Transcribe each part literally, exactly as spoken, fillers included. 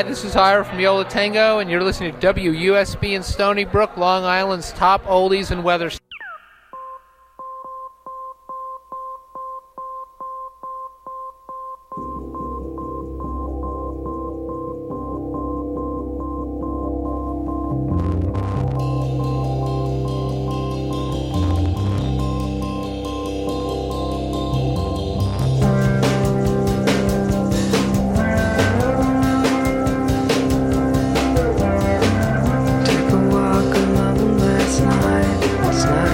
Hi, this is Ira from Yola Tango, and you're listening to W U S B in Stony Brook, Long Island's top oldies and weather. It's not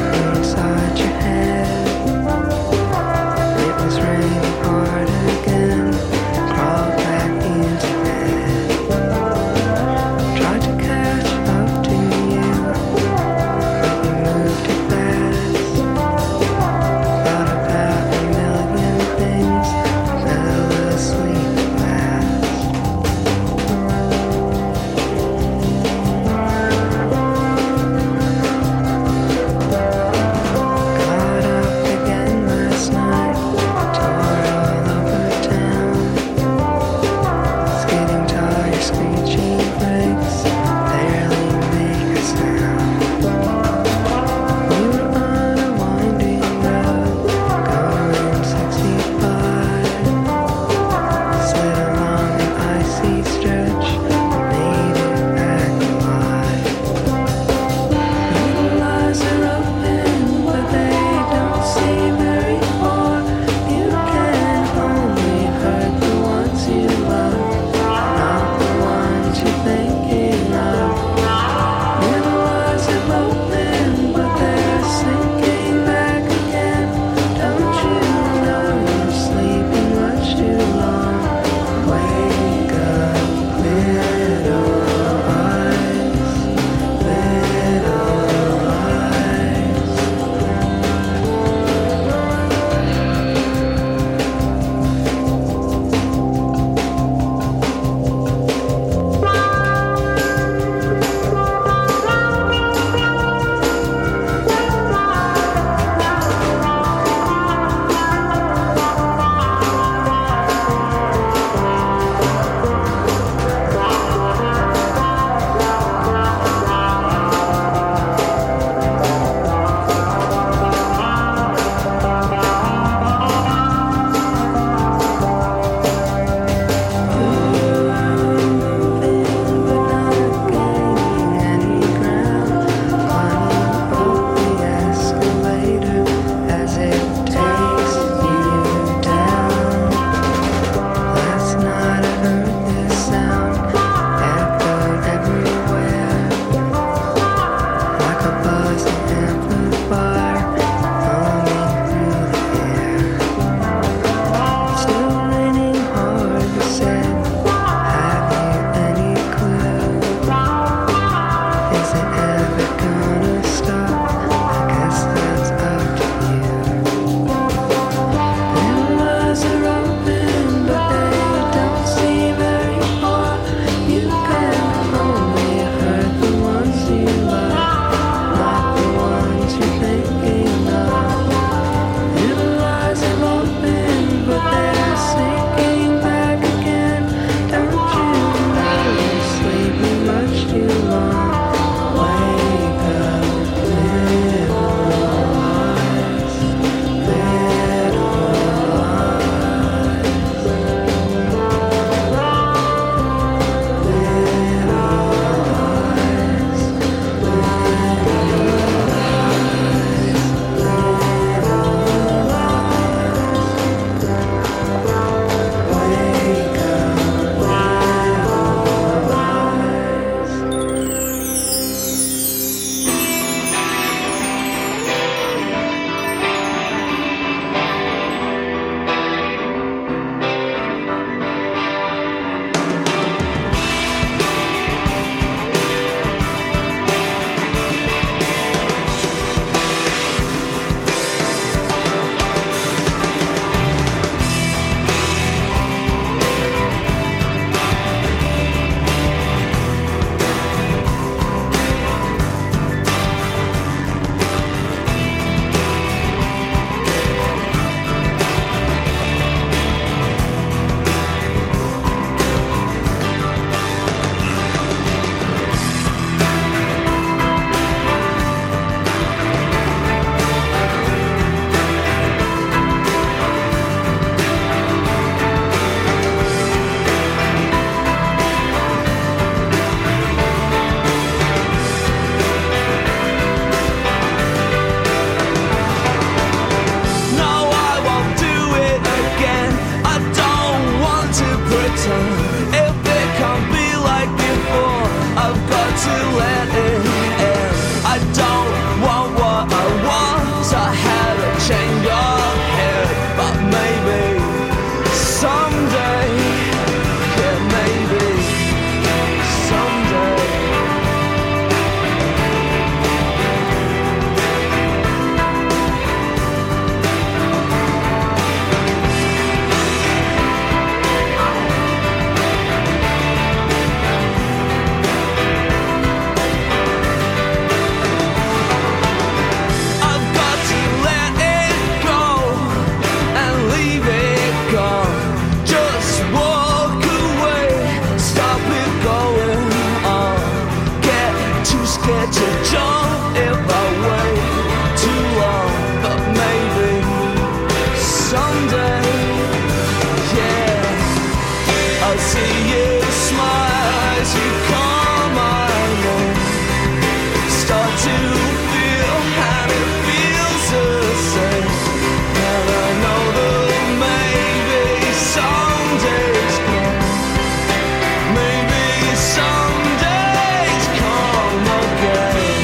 get a job if I wait too long, but maybe someday, yeah, I'll see you smile as you call my name. Start to feel how it feels the same, and I know that maybe some days come, maybe some days come again.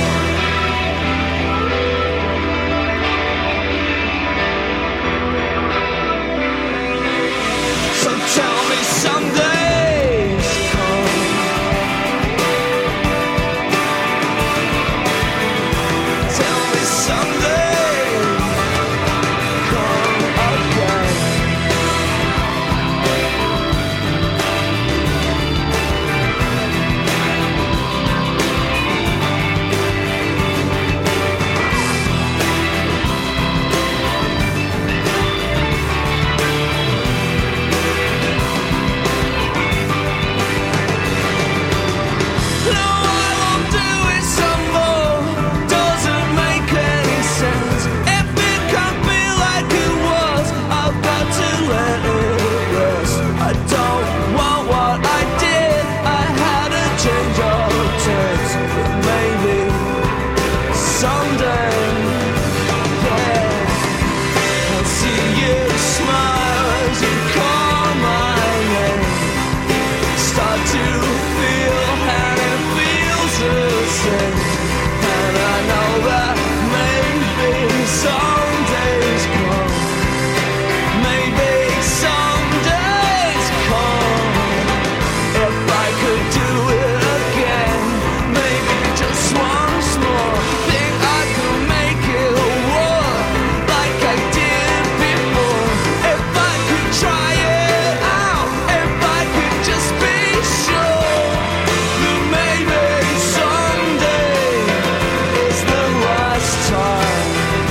So tell me some days come. Tell me some days come again. No, I won't do it some more. Doesn't make any sense. If it can't be like it was, I've got to let it rest. I don't want what I did. I had a change of terms, but maybe someday, yeah, I'll see you smile as you call my name. Start to feel how it feels the same, and I know that maybe some days come, maybe some days come. If I could do it again, maybe just once more, think I could make it work like I did before. If I could try it out, if I could just be sure that maybe someday is the last time.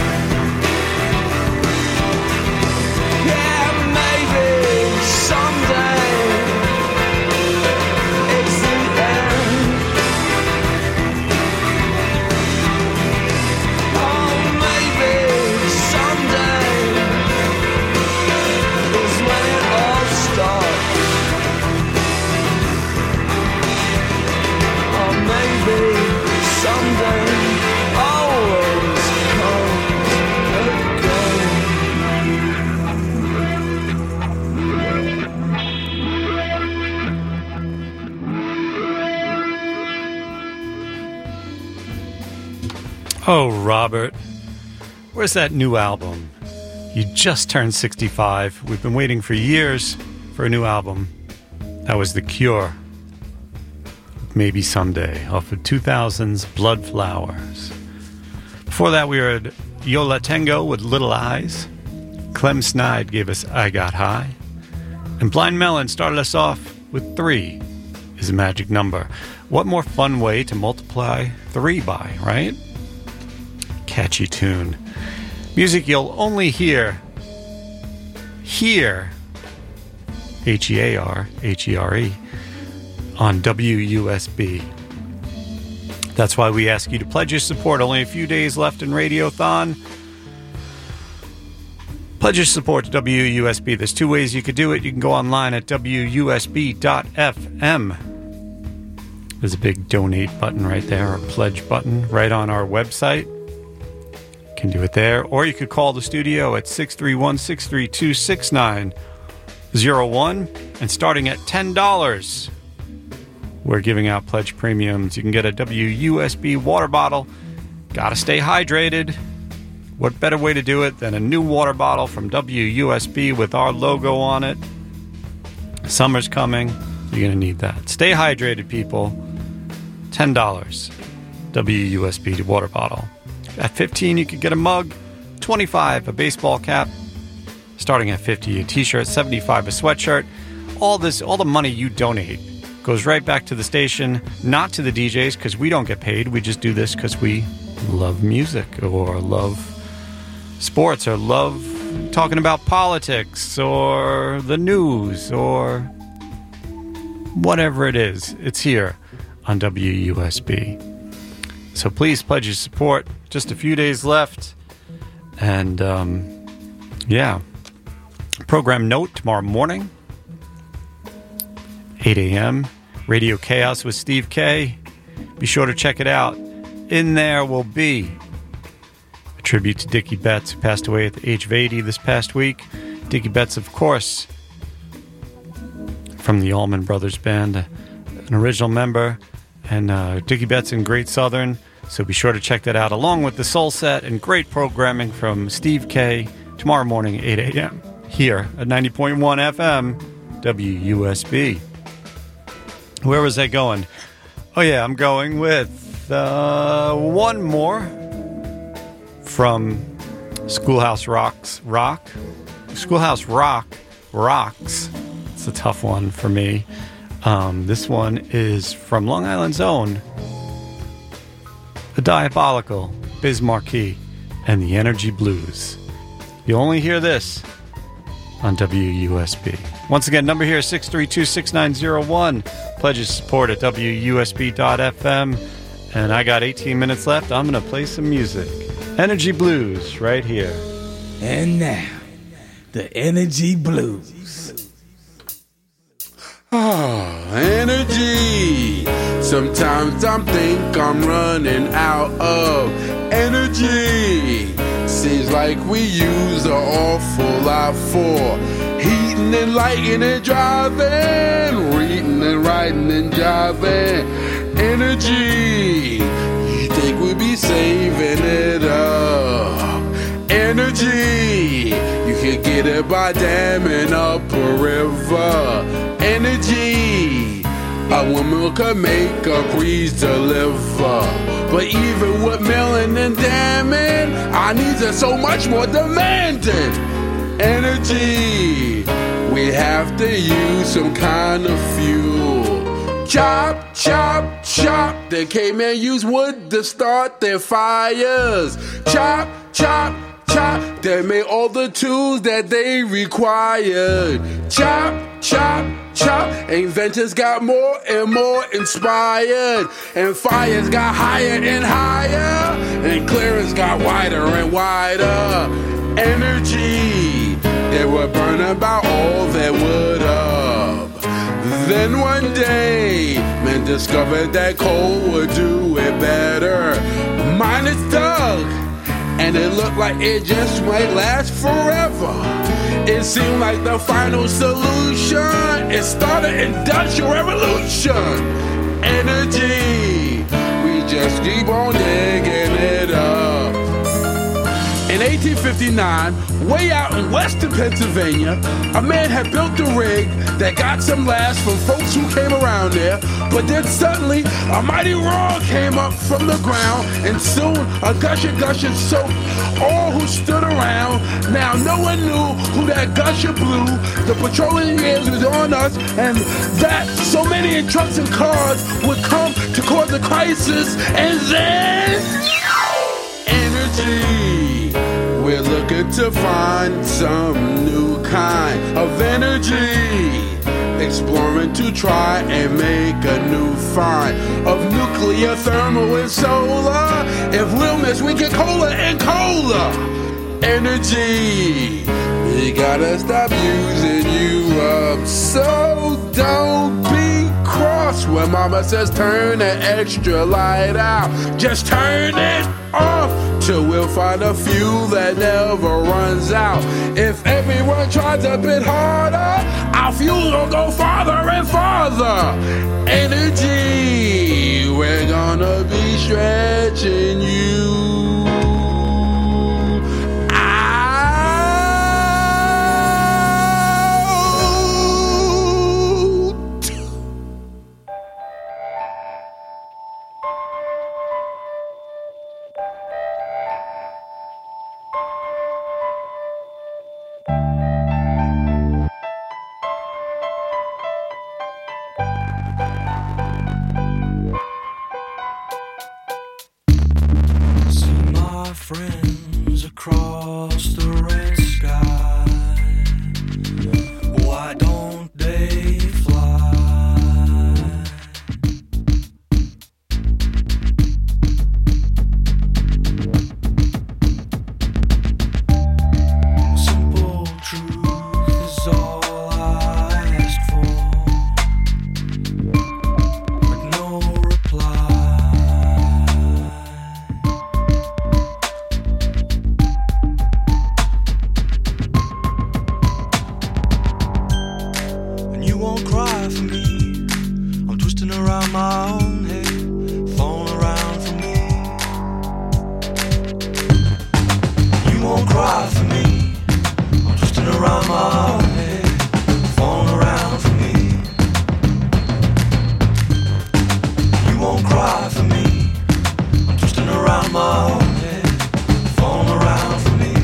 Yeah, maybe someday it's the end. Oh, maybe someday is when it all starts. Or maybe someday always comes again. Oh, Robert, where's that new album? You just turned sixty-five. We've been waiting for years for a new album. That was The Cure. Maybe Someday, off of two thousand's Blood Flowers. Before that, we heard Yo La Tengo with Little Eyes. Clem Snide gave us I Got High. And Blind Melon started us off with Three is a Magic Number. What more fun way to multiply three by, right? Catchy tune. Music you'll only hear, hear, H E A R, H E R E, on W U S B. That's why we ask you to pledge your support. Only a few days left in Radiothon. Pledge your support to W U S B. There's two ways you could do it. You can go online at W U S B dot F M. There's a big donate button right there, or pledge button right on our website. You can do it there. Or you could call the studio at six three one, six three two, six nine zero one. And starting at ten dollars, we're giving out pledge premiums. You can get a W U S B water bottle. Gotta stay hydrated. What better way to do it than a new water bottle from W U S B with our logo on it? Summer's coming. You're going to need that. Stay hydrated, people. ten dollars. W U S B water bottle. At fifteen dollars, you could get a mug. twenty-five dollars, a baseball cap. Starting at fifty dollars, a t-shirt. seventy-five dollars, a sweatshirt. All this, all the money you donate goes right back to the station, not to the D Js, because we don't get paid. We just do this because we love music or love sports or love talking about politics or the news or whatever it is. It's here on W U S B. So please pledge your support. Just a few days left. And, um, yeah. Program note tomorrow morning, eight a.m., Radio Chaos with Steve K. Be sure to check it out. In there will be a tribute to Dickie Betts, who passed away at the age of eighty this past week. Dickie Betts, of course, from the Allman Brothers Band, an original member, and uh, Dickie Betts and Great Southern. So be sure to check that out, along with the Soul Set and great programming from Steve K. tomorrow morning, eight a.m. here at ninety point one F M, W U S B. Where was I going? Oh, yeah, I'm going with uh, one more from Schoolhouse Rocks. Rock? Schoolhouse Rock Rocks. It's a tough one for me. Um, this one is from Long Island's own, The Diabolical, Biz Markie, and the Energy Blues. You'll only hear this on W U S B. Once again, number here is six three two, six nine zero one. Pledge your support at W U S B dot F M. And I got eighteen minutes left. I'm going to play some music. Energy Blues right here. And now, the Energy Blues. Ah, energy. Sometimes I think I'm running out of energy. Seems like we use an awful lot for heating and lighting and driving, reading and writing and driving. Energy, you think we'd be saving it up? Energy, you can get it by damming up a river. Energy, a woman could make a breeze deliver. But even with milling and damming, our needs are so much more demanding. Energy, we have to use some kind of fuel. Chop, chop, chop. The cavemen use wood to start their fires. Chop, chop, chop. They made all the tools that they required. Chop, chop, chop. Inventors got more and more inspired, and fires got higher and higher, and clearance got wider and wider. Energy, they were burning about all their wood up. Then one day, men discovered that coal would do it better. Miners dug, and it looked like it just might last forever. It seemed like the final solution. It started industrial revolution. Energy, we just keep on digging it up. In eighteen fifty-nine, way out in western Pennsylvania, a man had built a rig that got some laughs from folks who came around there. But then suddenly, a mighty roar came up from the ground, and soon a gusher gusher soaked all who stood around. Now no one knew who that gusher blew. The petroleum years was on us, and that so many in trucks and cars would come to cause a crisis, and then energy. We're looking to find some new kind of energy, exploring to try and make a new find of nuclear, thermal, and solar. If we'll miss, we get cola and cola. Energy, we gotta stop using you up, so don't be cross when mama says turn the extra light out. Just turn it off till we'll find a fuel that never runs out. If everyone tries a bit harder, our fuel will go farther and farther. Energy, we're gonna be stretching you. won't cry for me. I'm twisting around my own head, falling around for me. You won't cry for me. I'm twisting around my own head, falling around for me.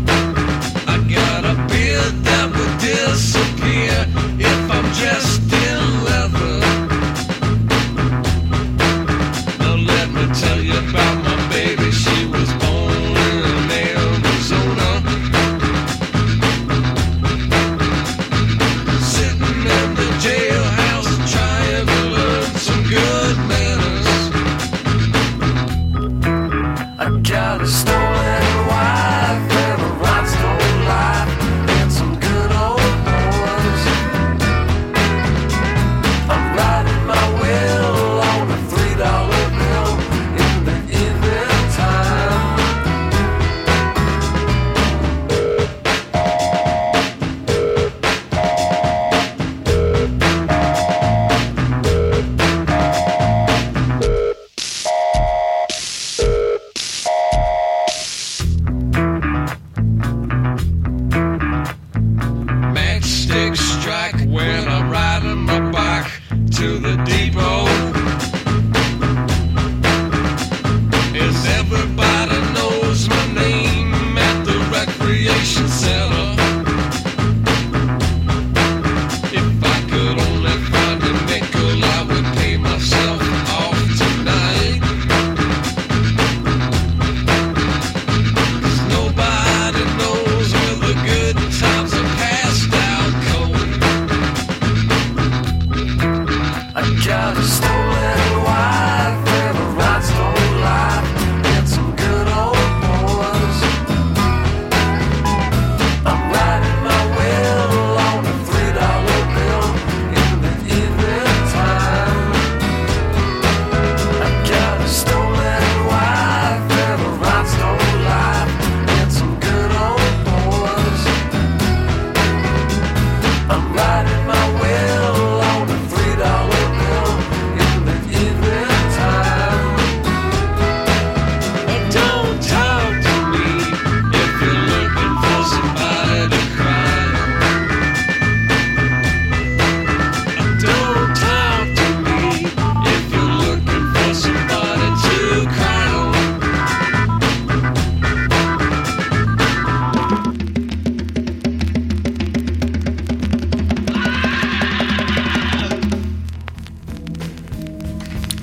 That would disappear if I'm dressed in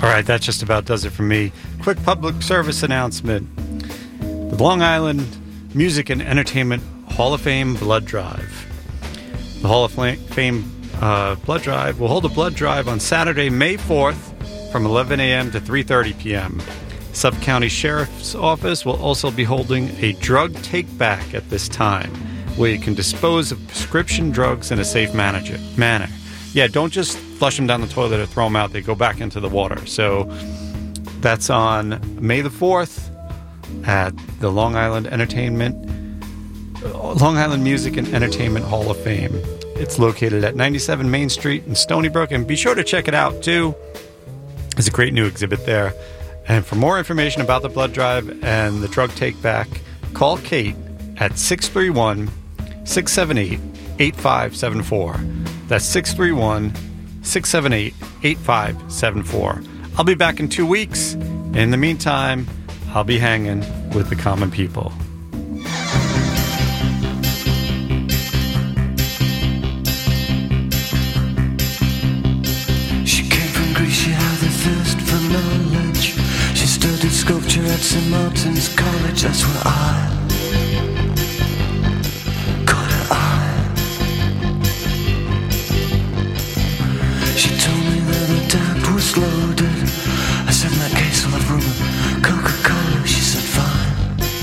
All right, that just about does it for me. Quick public service announcement. The Long Island Music and Entertainment Hall of Fame Blood Drive. The Hall of Fame uh, Blood Drive will hold a blood drive on Saturday, May fourth from eleven a.m. to three thirty p.m. Suffolk County Sheriff's Office will also be holding a drug take-back at this time, where you can dispose of prescription drugs in a safe manager, manner. Yeah, don't just flush them down the toilet or throw them out. They go back into the water. So that's on May the fourth at the Long Island Entertainment, Long Island Music and Entertainment Hall of Fame. It's located at ninety-seven Main Street in Stony Brook, and be sure to check it out, too. There's a great new exhibit there. And for more information about the blood drive and the drug take-back, call Kate at six three one, six seven eight, eight five seven four. That's six three one, six seven eight, eight five seven four. I'll be back in two weeks. In the meantime, I'll be hanging with the common people. She came from Greece, she had a thirst for knowledge. She studied sculpture at Saint Martin's College. That's where I caught her eye. She told me that the tap was loaded. I said, in that case I'll have rum and Coca-Cola. She said, fine.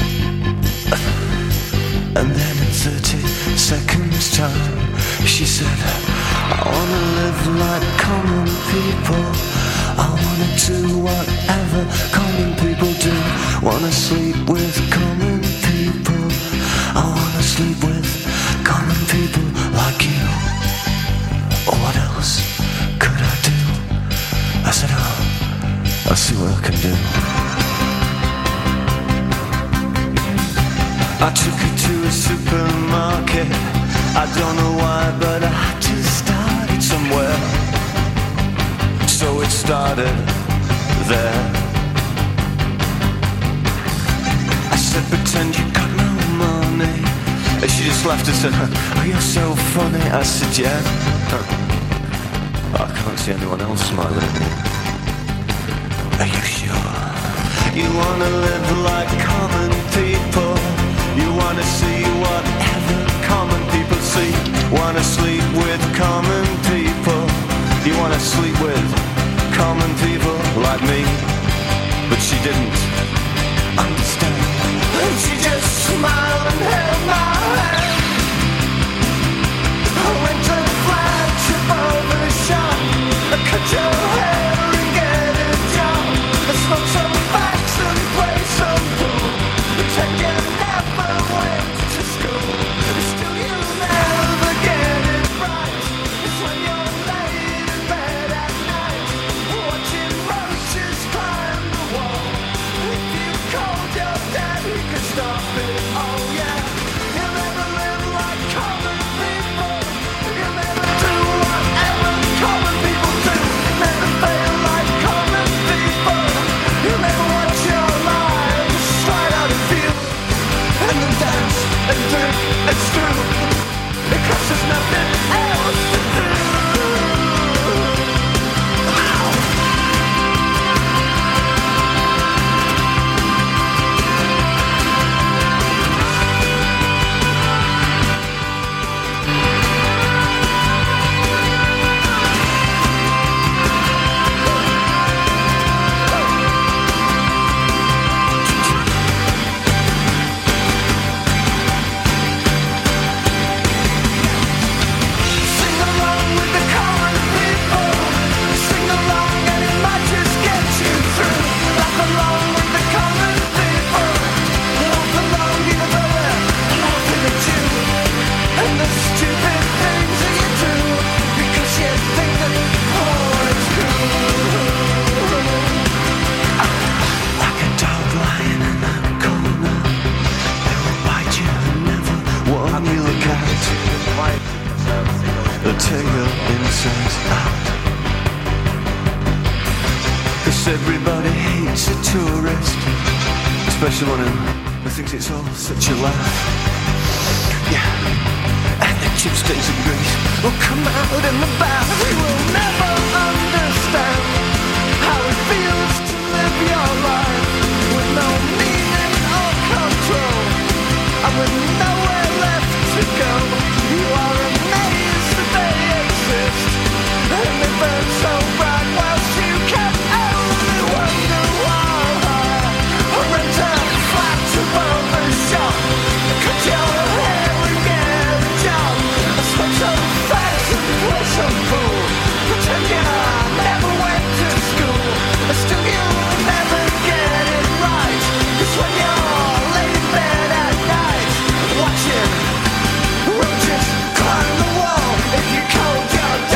And then in thirty seconds time, she said, I wanna live like common people. I wanna do whatever common people do. Wanna sleep with common people. I wanna sleep with common people like you. What else could I do? I said, oh, I'll see what I can do. I took her to a supermarket. I don't know why, but I had to start it somewhere. So it started there. I said, pretend you got no money. And she just laughed and said, oh, you're so funny. I said, yeah. I can't see anyone else smiling at me. Are you sure? You wanna live like common people. You wanna see whatever common people see. Wanna sleep with common people. You wanna sleep with common people like me. But she didn't understand. And she just smiled and held my hand. I went to the flagship over the shop. I cut your hair and get a job. I smoked some facts and played some pool. Pretend you never went to school. Still you never get it right. It's when you're laid in bed at night, watching roaches climb the wall. If you called your dad, he could stop it. Oh yeah. You'll never live like common people. You'll never do whatever common people do. Never fail like common people. You'll never watch your lives slide out of view. And then dance and drink and screw. Because there's nothing else to do. Sing along with the common people. Sing along and it might just get you through. Laugh along with the common people. Laugh along even though they're laughing at you. And the stupid things that you do. Because you think that, oh, it's cool. Like a dog lying in that corner. They will bite you and never warn you. Look out. They'll tear your insides out. Cause everybody hates a tourist, especially one who thinks it's all such a laugh. Yeah. And the chip stains of grease will come out in the bath.